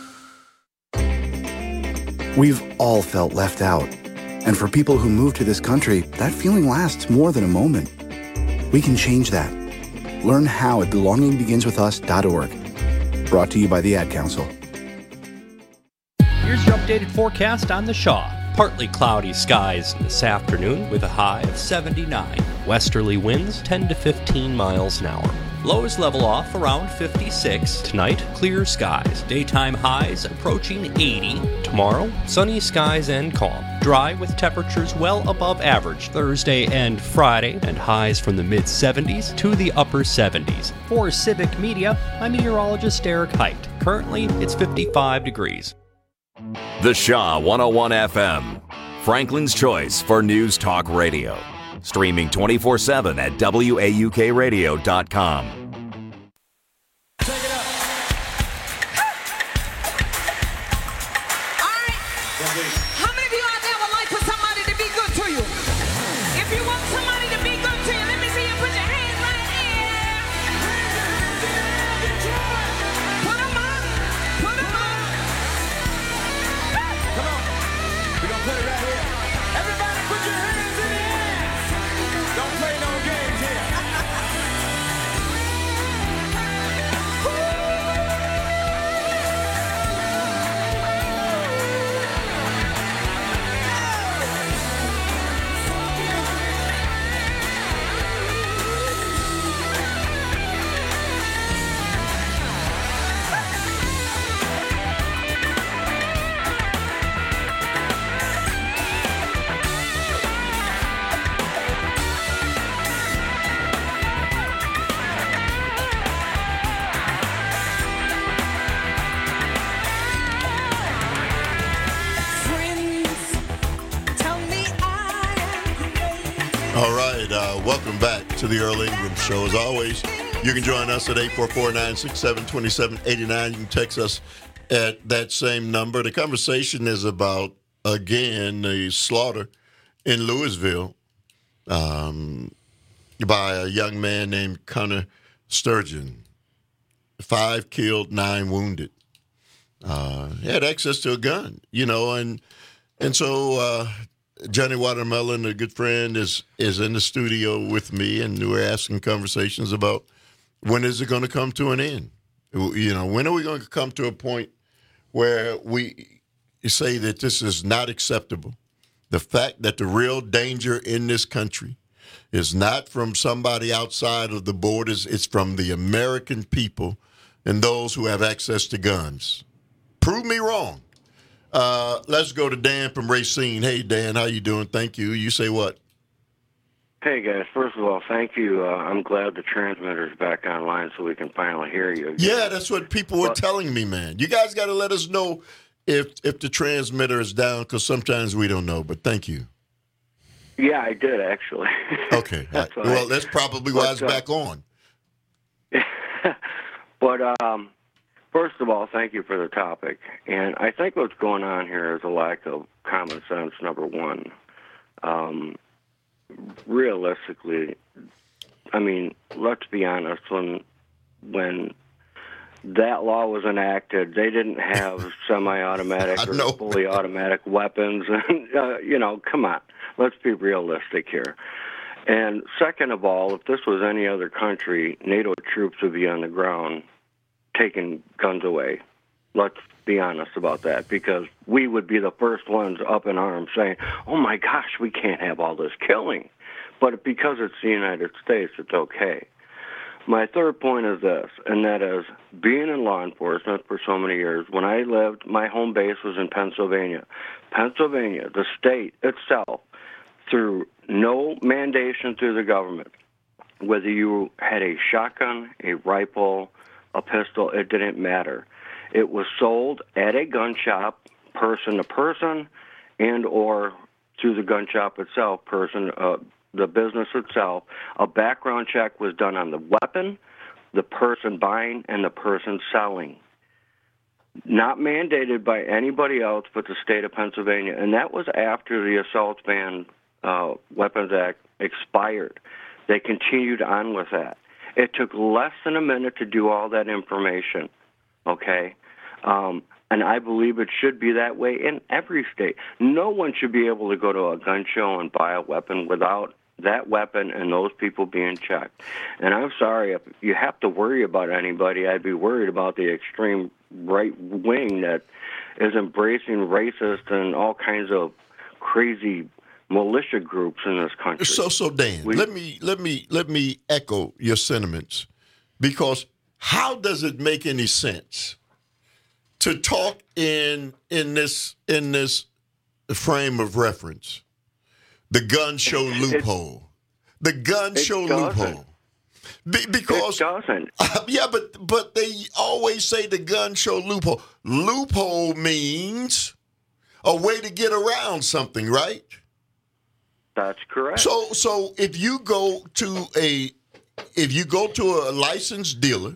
We've all felt left out. And for people who move to this country, that feeling lasts more than a moment. We can change that. Learn how at belonging begins with us dot org. Brought to you by the Ad Council. Here's your updated forecast on the Shaw. Partly cloudy skies this afternoon with a high of seventy-nine. Westerly winds ten to fifteen miles an hour. Lows level off around fifty-six. Tonight, clear skies. Daytime highs approaching eighty. Tomorrow, sunny skies and calm. Dry with temperatures well above average Thursday and Friday, and highs from the mid seventies to the upper seventies. For Civic Media, I'm meteorologist Derek Height. Currently, it's fifty-five degrees. The Shaw one oh one F M, Franklin's choice for News Talk Radio. Streaming twenty-four seven at W A U K radio dot com. How many of you out there would like for somebody to be good to you? If you want somebody to be good to you, let me see you put your hands right here. Put them up. Put them up. Come on. We're going to put it right here. Everybody put your hands in the air. Don't play no games here. All right, uh, welcome back to the Earl Ingram Show. As always, you can join us at eight four four, nine six seven, two seven eight nine. You can text us at that same number. The conversation is about, again, the slaughter in Louisville um, by a young man named Connor Sturgeon. Five killed, nine wounded. Uh, he had access to a gun, you know, and and so uh, Johnny Watermelon, a good friend, is is in the studio with me, and we're asking conversations about when is it going to come to an end? You know, when are we going to come to a point where we say that this is not acceptable? The fact that the real danger in this country is not from somebody outside of the borders, it's from the American people and those who have access to guns. Prove me wrong. Uh, let's go to Dan from Racine. Hey, Dan, how you doing? Thank you. You say what? Hey, guys. First of all, thank you. Uh, I'm glad the transmitter's back online so we can finally hear you again. Yeah, that's what people were well, telling me, man. You guys got to let us know if if the transmitter is down, because sometimes we don't know, but thank you. Yeah, I did, actually. Okay. that's right. Well, that's probably why but, it's uh, back on. But, um... First of all, thank you for the topic. And I think what's going on here is a lack of common sense, number one. Um, realistically, I mean, let's be honest, when when that law was enacted, they didn't have semi-automatic or fully automatic weapons. And, uh, you know, come on, let's be realistic here. And second of all, if this was any other country, NATO troops would be on the ground taking guns away. Let's be honest about that, because we would be the first ones up in arms saying, oh my gosh, we can't have all this killing. But because it's the United States, it's okay. My third point is this, and that is being in law enforcement for so many years. When I lived, my home base was in Pennsylvania. Pennsylvania, the state itself, through no mandation through the government, whether you had a shotgun, a rifle, a pistol, it didn't matter. It was sold at a gun shop, person to person, and or through the gun shop itself, person, uh, the business itself. A background check was done on the weapon, the person buying, and the person selling. Not mandated by anybody else but the state of Pennsylvania. And that was after the Assault Ban uh, Weapons Act expired. They continued on with that. It took less than a minute to do all that information, okay? Um, and I believe it should be that way in every state. No one should be able to go to a gun show and buy a weapon without that weapon and those people being checked. And I'm sorry, if you have to worry about anybody, I'd be worried about the extreme right wing that is embracing racist and all kinds of crazy militia groups in this country. So, so Dan, We- let me let me let me echo your sentiments, because how does it make any sense to talk in in this in this frame of reference? The gun show loophole. The gun it show doesn't. loophole. Be, because it doesn't. Uh, yeah, but but they always say the gun show loophole. Loophole means a way to get around something, right? That's correct. So so if you go to a if you go to a licensed dealer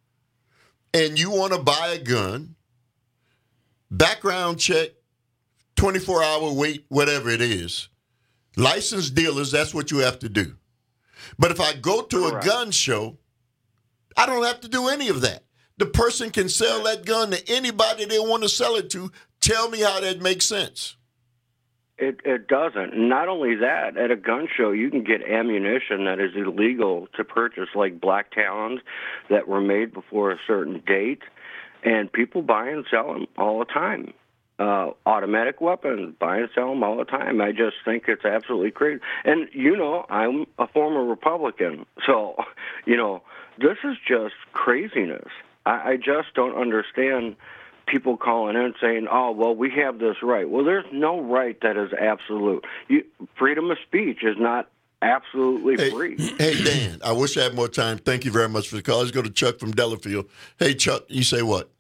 and you want to buy a gun, background check, twenty-four hour wait, whatever it is. Licensed dealers, that's what you have to do. But if I go to Correct. a gun show, I don't have to do any of that. The person can sell that gun to anybody they want to sell it to. Tell me how that makes sense. It it doesn't. Not only that, at a gun show, you can get ammunition that is illegal to purchase, like Black Talons that were made before a certain date, and people buy and sell them all the time. Uh, automatic weapons, buy and sell them all the time. I just think it's absolutely crazy. And, you know, I'm a former Republican, so, you know, this is just craziness. I, I just don't understand people calling in saying, oh, well, we have this right. Well, there's no right that is absolute. You, freedom of speech is not absolutely Hey, free. hey, Dan, I wish I had more time. Thank you very much for the call. Let's go to Chuck from Delafield. Hey, Chuck, you say what?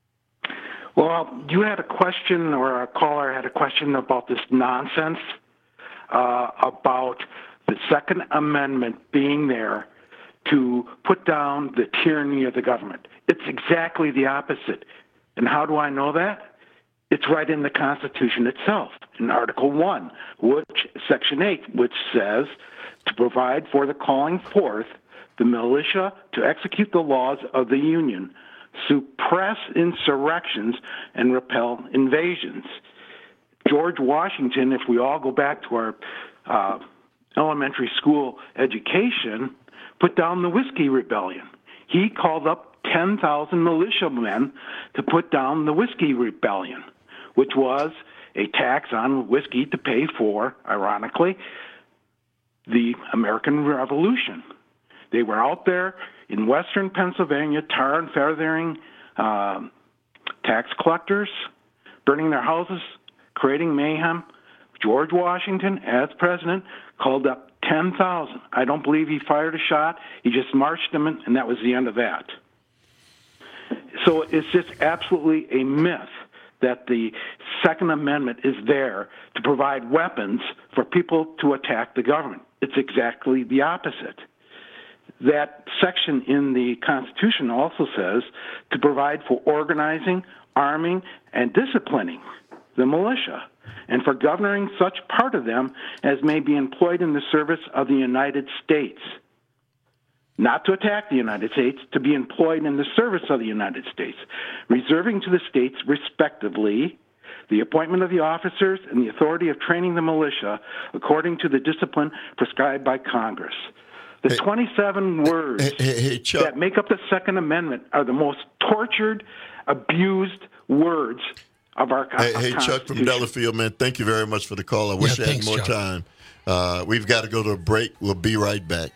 Well, you had a question, or a caller had a question about this nonsense uh, about the Second Amendment being there to put down the tyranny of the government. It's exactly the opposite. And how do I know that? It's right in the Constitution itself, in Article one, which Section eight, which says to provide for the calling forth the militia to execute the laws of the Union, suppress insurrections, and repel invasions. George Washington, if we all go back to our uh, elementary school education, put down the Whiskey Rebellion. He called up ten thousand militiamen to put down the Whiskey Rebellion, which was a tax on whiskey to pay for, ironically, the American Revolution. They were out there in western Pennsylvania, tar and feathering uh, tax collectors, burning their houses, creating mayhem. George Washington, as president, called up ten thousand. I don't believe he fired a shot. He just marched them, in, and that was the end of that. So it's just absolutely a myth that the Second Amendment is there to provide weapons for people to attack the government. It's exactly the opposite. That section in the Constitution also says to provide for organizing, arming, and disciplining the militia, and for governing such part of them as may be employed in the service of the United States. Not to attack the United States, to be employed in the service of the United States, reserving to the states, respectively, the appointment of the officers and the authority of training the militia according to the discipline prescribed by Congress. The twenty-seven words hey, hey, hey, Chuck. that make up the Second Amendment are the most tortured, abused words of our Hey, hey Chuck from Delafield, man, thank you very much for the call. I wish Yeah, I had thanks, more Chuck. time. Uh, we've got to go to a break. We'll be right back.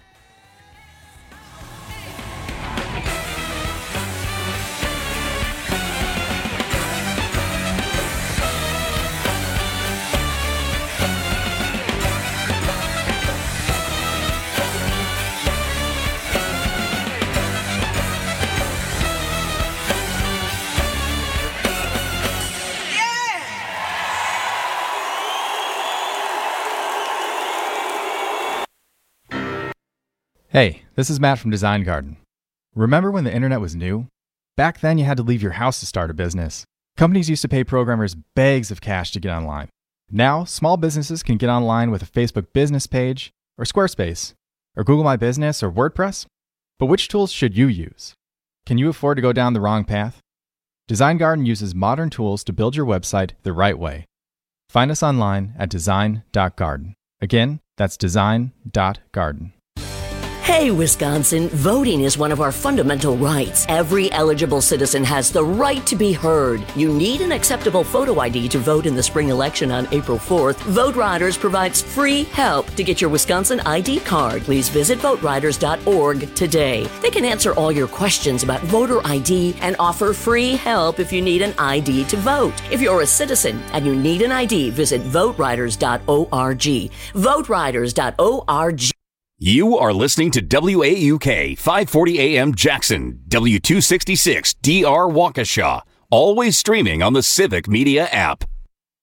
Hey, this is Matt from Design Garden. Remember when the internet was new? Back then you had to leave your house to start a business. Companies used to pay programmers bags of cash to get online. Now, small businesses can get online with a Facebook business page, or Squarespace, or Google My Business, or WordPress. But which tools should you use? Can you afford to go down the wrong path? Design Garden uses modern tools to build your website the right way. Find us online at design dot garden. Again, that's design dot garden. Hey, Wisconsin, voting is one of our fundamental rights. Every eligible citizen has the right to be heard. You need an acceptable photo I D to vote in the spring election on April fourth. Vote Riders provides free help to get your Wisconsin I D card. Please visit vote riders dot org today. They can answer all your questions about voter I D and offer free help if you need an I D to vote. If you're a citizen and you need an I D, visit vote riders dot org. vote riders dot org. You are listening to W A U K five forty A M Jackson, W two sixty-six D R Waukesha, always streaming on the Civic Media app.